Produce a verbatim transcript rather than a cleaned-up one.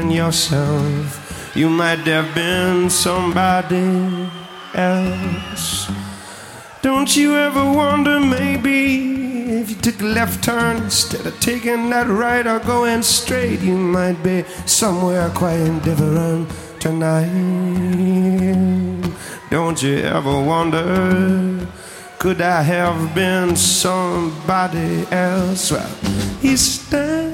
been yourself. You might have been somebody else. Don't you ever wonder maybe if you took a left turn instead of taking that right or going straight, you might be somewhere quite different tonight. Don't you ever wonder, could I have been somebody else? Well, he's standing